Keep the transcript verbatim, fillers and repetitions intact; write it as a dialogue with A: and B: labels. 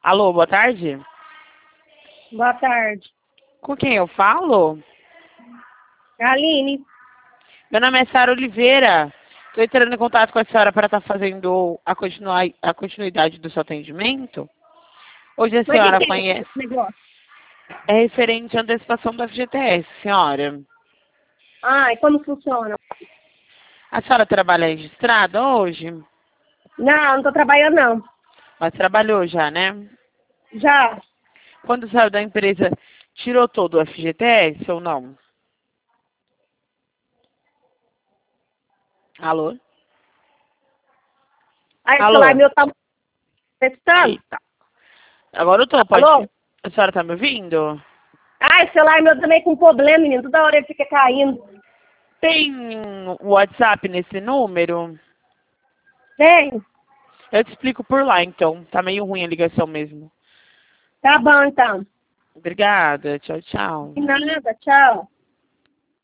A: Alô, boa tarde.
B: Boa tarde.
A: Com quem eu falo?
B: Aline.
A: Meu nome é Sara Oliveira. Estou entrando em contato com a senhora para estar fazendo a, continua, a continuidade do seu atendimento. Hoje a
B: Mas
A: senhora
B: o que, que é
A: conhece.
B: esse negócio?
A: É referente à antecipação do F G T S, senhora.
B: Ah, e como funciona?
A: A senhora trabalha registrada hoje?
B: Não, não tô trabalhando não.
A: Mas trabalhou já, né?
B: Já.
A: Quando saiu da empresa, tirou todo o F G T S ou não? Alô?
B: Aí o celular
A: Alô?
B: meu tá testando.
A: Eita. Agora eu tô, pode.
B: Alô?
A: A senhora tá me ouvindo?
B: Ah, o celular meu também com problema, menino. Toda hora ele fica caindo.
A: Tem WhatsApp nesse número?
B: Tem?
A: Eu te explico por lá, então. Tá meio ruim a ligação mesmo.
B: Tá bom, então.
A: Obrigada. Tchau, tchau.
B: De nada, tchau.